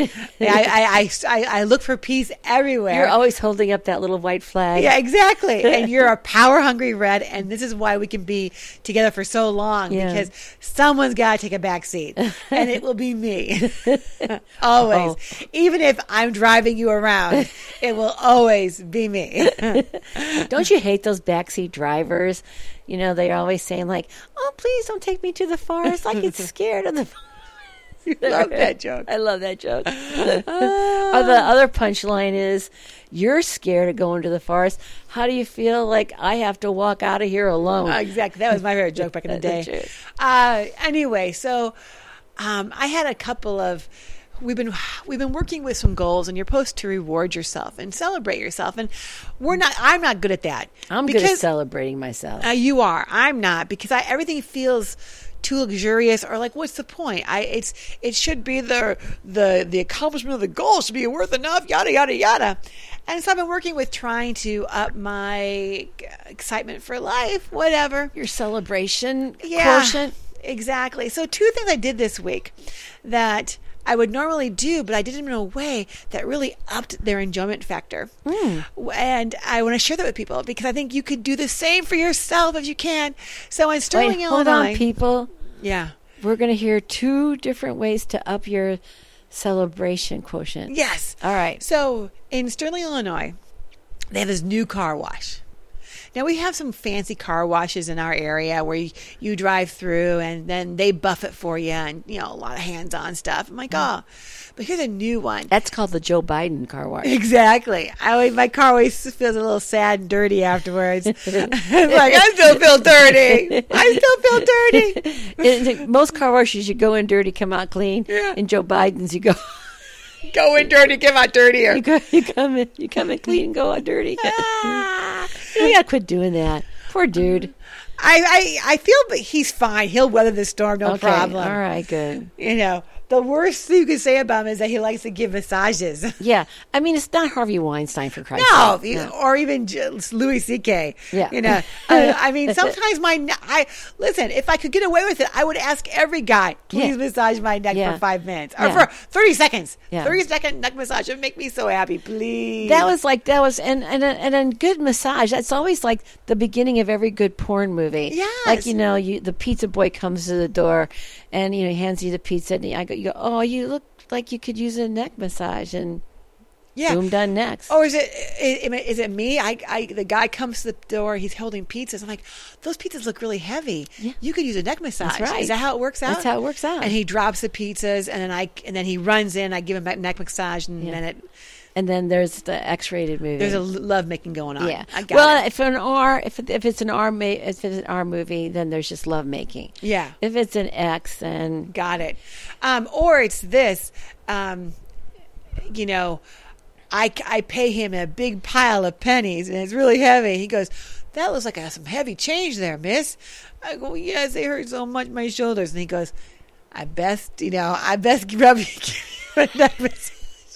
I look for peace everywhere. You're always holding up that little white flag. Yeah, exactly. And you're a power hungry red, and this is why we can be together for so long because someone's got to take a back seat, and it will be me. Always. Uh-oh. Even if I'm driving you around, it will always be me. Don't you hate those backseat drivers? They're always saying like, "Oh, please don't take me to the forest. I get scared of the forest." You love that joke. I love that joke. The other punchline is, you're scared of going to the forest. How do you feel like I have to walk out of here alone? Exactly. That was my favorite joke back in the day. Anyway, so I had a couple of... We've been working with some goals, and you're supposed to reward yourself and celebrate yourself. And I'm not good at that. I'm good at celebrating myself. You are. I'm not, because everything feels too luxurious, or like, what's the point? It should be the accomplishment of the goal should be worth enough, yada yada yada. And so I've been working with trying to up my excitement for life, whatever. Your celebration quotient. Exactly. So 2 things I did this week that I would normally do, but I did them in a way that really upped their enjoyment factor. And I want to share that with people because I think you could do the same for yourself if you can. So in Sterling, Illinois... Hold on, people. Yeah. We're going to hear 2 different ways to up your celebration quotient. Yes. All right. So in Sterling, Illinois, they have this new car wash. Now, we have some fancy car washes in our area where you drive through and then they buff it for you and, a lot of hands-on stuff. I'm like, but here's a new one. That's called the Joe Biden car wash. Exactly. My car always feels a little sad and dirty afterwards. I'm like, I still feel dirty. In most car washes, you go in dirty, come out clean. Yeah. In Joe Biden's, you go... Go in dirty, come out dirtier. You come in clean and go out dirty. You gotta quit doing that. Poor dude. I feel he's fine. He'll weather the storm, no problem. All right, good. The the worst thing you could say about him is that he likes to give massages. Yeah. I mean, it's not Harvey Weinstein, for Christ's No, sake. No. or even Louis C.K. Yeah. You know, I mean, sometimes listen, if I could get away with it, I would ask every guy, please massage my neck for 5 minutes or for 30 seconds. Yeah. 30-second neck massage would make me so happy, please. And a good massage. That's always like the beginning of every good porn movie. Yes. Like, the pizza boy comes to the door and, he hands you the pizza and you go, oh, you look like you could use a neck massage, and boom, done next. Or is it me? The guy comes to the door, he's holding pizzas. I'm like, those pizzas look really heavy. Yeah. You could use a neck massage. That's right. Is that how it works out? That's how it works out. And he drops the pizzas, and then he runs in. I give him a neck massage, and then there's the X-rated movie. There's a love making going on. Yeah. I got it. If it's an R movie, then there's just love making. Yeah. If it's an X, then got it. Or it's this. I pay him a big pile of pennies, and it's really heavy. He goes, that looks like some heavy change there, miss. I go, yes, they hurt so much, my shoulders. And he goes, I best rub you a neck massage.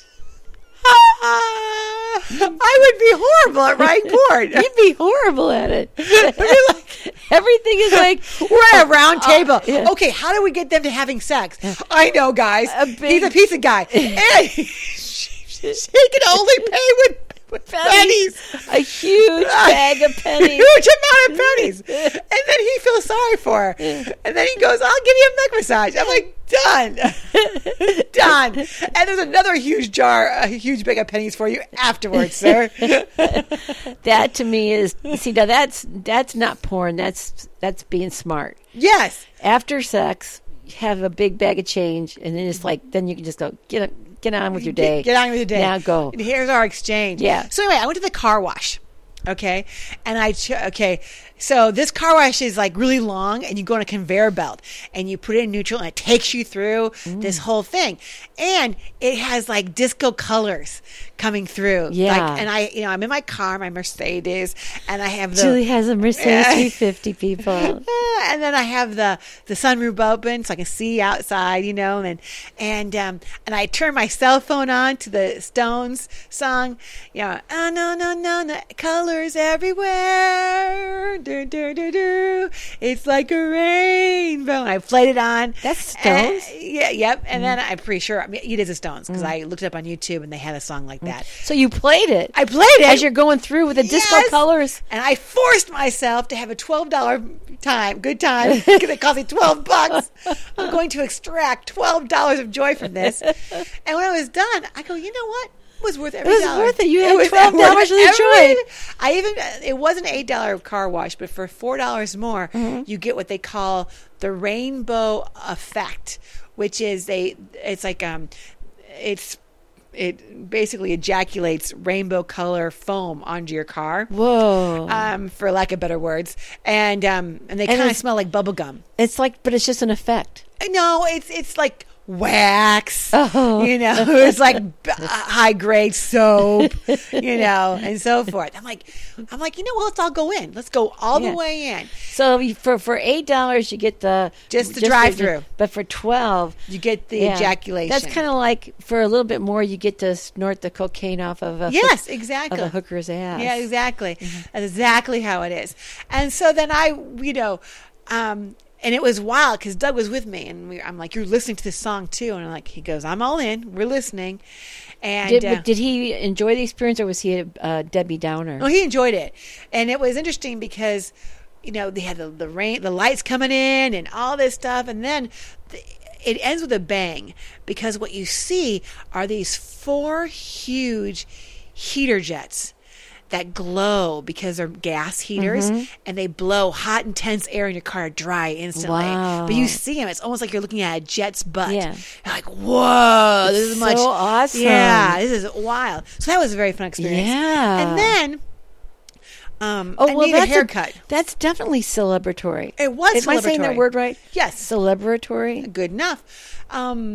I would be horrible at writing porn. You'd be horrible at it. Everything is like, we're at a round table. Yeah. Okay, how do we get them to having sex? I know, guys. He's a pizza guy. And he can only pay with pennies. A huge bag of pennies. Huge amount of pennies. And then he feels sorry for her. And then he goes, I'll give you a neck massage. I'm like, done. Done. And there's another huge bag of pennies for you afterwards, sir. That to me is, now that's not porn. That's being smart. Yes. After sex, have a big bag of change, and then it's like, then you can just go, get on with your day. Get on with your day. Now go. And here's our exchange. Yeah. So anyway, I went to the car wash. Okay. And so this car wash is like really long, and you go on a conveyor belt and you put it in neutral, and it takes you through this whole thing. And it has like disco colors coming through. Yeah. And I'm in my car, my Mercedes, and I have Julie has a Mercedes 350, people. And then I have the sunroof open so I can see outside, and I turn my cell phone on to the Stones song, oh, no, colors everywhere. Do, do, do, do. It's like a rainbow. And I played it on. That's Stones? Yep. And then I'm pretty sure it is the Stones, because I looked it up on YouTube and they had a song like that. So you played it. I played it. As you're going through with the disco colors. And I forced myself to have a $12 good time, because it cost me $12. I'm going to extract $12 of joy from this. And when I was done, I go, you know what? It was worth every dollar. It was worth it. You had $12 of the joy. It was an $8 car wash, but for $4 more, you get what they call the rainbow effect, which is it basically ejaculates rainbow color foam onto your car. Whoa. For lack of better words. And they kind of smell like bubble gum. It's like, but it's just an effect. No, it's like wax, Oh. It's like high grade soap, and so forth. I'm like, let's all go in. Let's go all the way in. So for $8 you get the drive through, but for $12 you get the ejaculation. That's kind of like, for a little bit more you get to snort the cocaine off of exactly, of a hooker's ass. Yeah, exactly. That's exactly how it is. And so then and it was wild because Doug was with me, and I'm like, you're listening to this song too? And he goes, I'm all in. We're listening. And did he enjoy the experience, or was he a Debbie Downer? Oh, he enjoyed it. And it was interesting because, they had the rain, the lights coming in and all this stuff. And then it ends with a bang, because what you see are these 4 huge heater jets that glow because they're gas heaters, and they blow hot, intense air in your car dry instantly. Wow. But you see them. It's almost like you're looking at a jet's butt. Yeah. You're like, whoa, this is so awesome. Yeah, this is wild. So that was a very fun experience. Yeah. And then I need a haircut. That's definitely celebratory. It was celebratory. Am I saying that word right? Yes. Celebratory. Good enough.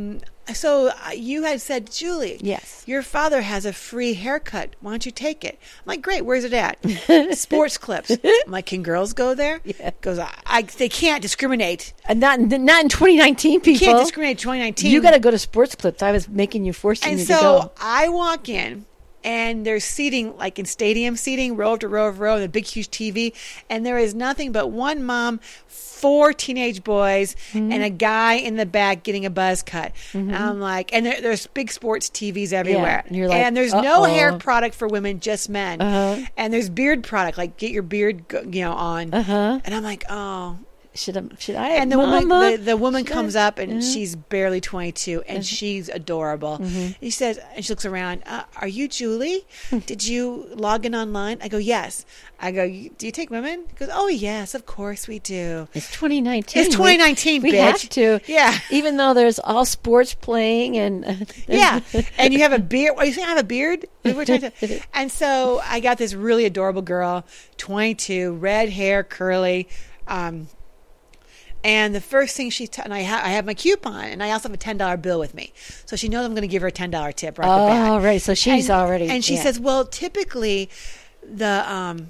So you had said, Julie, Yes. your father has a free haircut. Why don't you take it? I'm like, great. Where's it at? Sports Clips. I'm like, can girls go there? Yeah. Goes, they can't discriminate. Not in 2019, people. You can't discriminate 2019. You got to go to Sports Clips. I was forcing you to go. And so I walk in, and there's seating, like in stadium seating, row after row of row, and a big, huge TV. And there is nothing but one mom, 4 teenage boys, and a guy in the back getting a buzz cut. And I'm like, and there's big sports TVs everywhere. Yeah. And you're like, and there's no hair product for women, just men. And there's beard product, like get your beard, on. And I'm like, oh. Should I? And the woman comes up, and she's barely 22, and she's adorable. He says, and she looks around. Are you Julie? Did you log in online? I go, yes. I go, do you take women? He goes, oh yes, of course we do. It's 2019. It's 2019, we bitch. have to. Yeah. Even though there's all sports playing and yeah, and you have a beard. What, you saying I have a beard? And so I got this really adorable girl, 22, red hair, curly. And the first thing and I have my coupon, and I also have a $10 bill with me, so she knows I'm going to give her a $10 tip right off the bat. Oh, right. So she's already. And she says, "Well, typically, the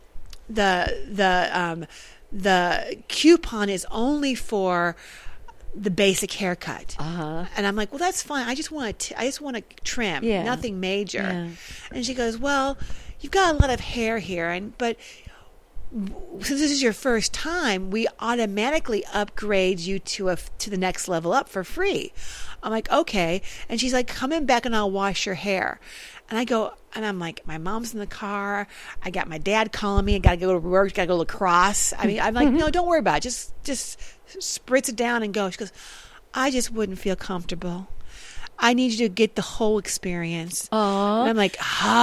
coupon is only for the basic haircut." And I'm like, "Well, that's fine. I just want to trim, nothing major." Yeah. And she goes, "Well, you've got a lot of hair here, but." Since this is your first time, we automatically upgrade you to the next level up for free. I'm like, okay. And she's like, come in back and I'll wash your hair. And I go, and I'm like, my mom's in the car. I got my dad calling me. I got to go to work. Got to go to lacrosse. I mean, I'm like, no, don't worry about it. Just spritz it down and go. She goes, I just wouldn't feel comfortable. I need you to get the whole experience. Aww. And I'm like,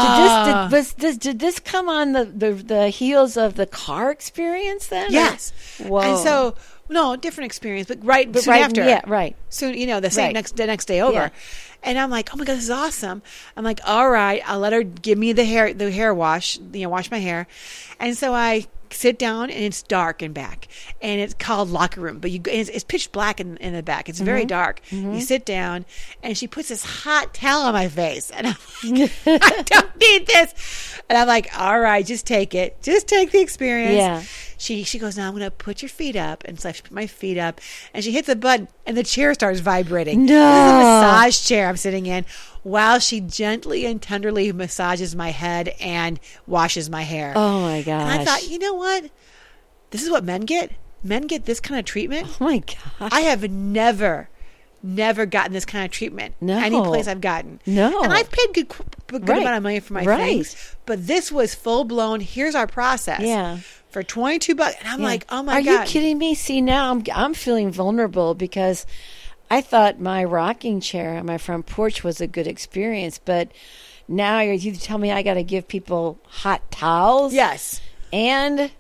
Did this come on the heels of the car experience then? Yes. Whoa. And so, no, different experience, but soon after. Yeah, right. Soon, the next day over. Yeah. And I'm like, oh my God, this is awesome. I'm like, all right, I'll let her give me the hair wash, wash my hair. And so I sit down, and it's dark in back, and it's called locker room, but it's pitch black in the back. It's very dark. You sit down, and she puts this hot towel on my face, and I'm like, I don't need this. And I'm like, all right, just take it. Just take the experience. Yeah. She goes, now I'm going to put your feet up. And so I put my feet up, and she hits a button, and the chair starts vibrating. No. This is a massage chair I'm sitting in, while she gently and tenderly massages my head and washes my hair. Oh, my gosh. And I thought, you know what? This is what men get. Men get this kind of treatment. Oh, my gosh. I have never gotten this kind of treatment. No. Any place I've gotten. No. And I've paid good amount of money for my things. But this was full blown. Here's our process. Yeah. For $22. And I'm like, oh my God. Are you kidding me? See, now I'm feeling vulnerable because I thought my rocking chair on my front porch was a good experience, but now you tell me I got to give people hot towels? Yes. And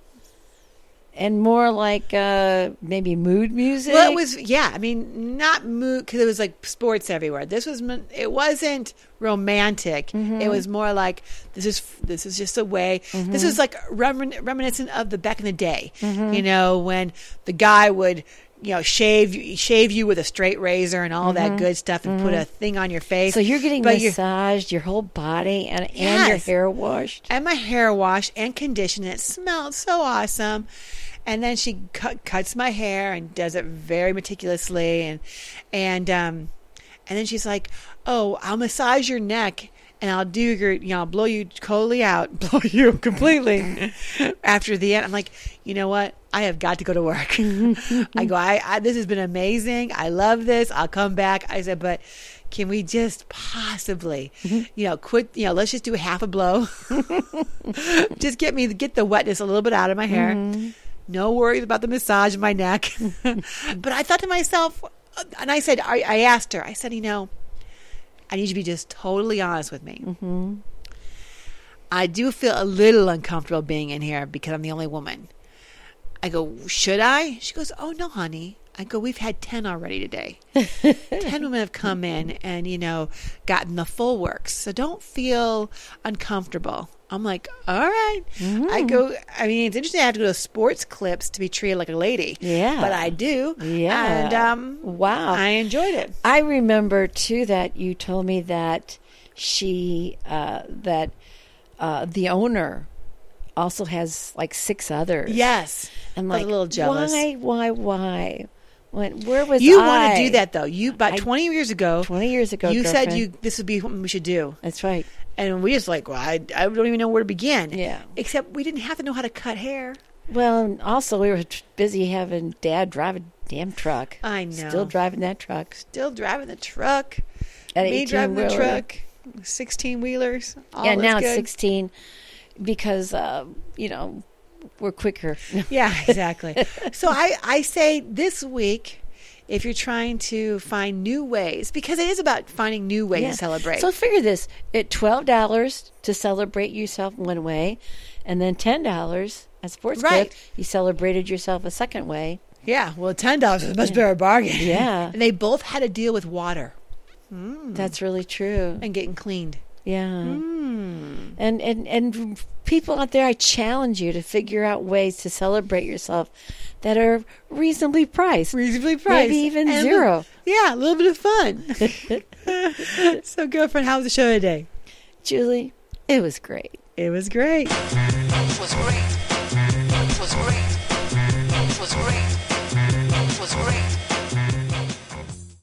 more like maybe mood music? Well, it was, I mean, not mood, because it was like sports everywhere. It wasn't romantic. It was more like, this is just a way. This is like reminiscent of the back in the day, when the guy would, shave you with a straight razor and all that good stuff and put a thing on your face. So you're getting massaged, your whole body, and your hair washed. And my hair washed and conditioned. It smelled so awesome. And then she cuts my hair and does it very meticulously. And then she's like, oh, I'll massage your neck. And I'll do I'll blow you totally out, blow you completely after the end. I'm like, you know what? I have got to go to work. I go, this has been amazing. I love this. I'll come back. I said, but can we just possibly, quit, let's just do half a blow. Just get the wetness a little bit out of my hair. No worries about the massage of my neck. But I thought to myself, and I asked her, I said, I need you to be just totally honest with me. I do feel a little uncomfortable being in here because I'm the only woman. I go, should I? She goes, oh, no, honey. I go, we've had 10 already today. 10 women have come in and, gotten the full works. So don't feel uncomfortable. I'm like, all right. I go, it's interesting. I have to go to sports clips to be treated like a lady. Yeah. But I do. Yeah. And, wow. I enjoyed it. I remember, too, that you told me that the owner also has like 6 others. Yes. I'm like, a little jealous. Why? Where was you I? want to do that though? About 20 years ago. 20 years ago, you girlfriend. said this would be what we should do. That's right. And we just like, well, I don't even know where to begin. Yeah. Except we didn't have to know how to cut hair. Well, and also we were busy having Dad drive a damn truck. I know. Still driving that truck. Still driving the truck. At Me driving the truck. 16-wheelers. Yeah, now good. it's 16 because, we're quicker. Yeah, exactly. So I say this week, if you're trying to find new ways, because it is about finding new ways to celebrate. So figure this, at $12 to celebrate yourself one way, and then $10 at Sports Clip, you celebrated yourself a second way. Yeah, well, $10 is a much better bargain. Yeah. And they both had to deal with water. That's really true. And getting cleaned. Yeah. And people out there, I challenge you to figure out ways to celebrate yourself that are reasonably priced. Maybe even and zero. A little bit of fun. So, girlfriend, how was the show today? Julie, it was great. It was great. It was great. It was great. It was great. It was great.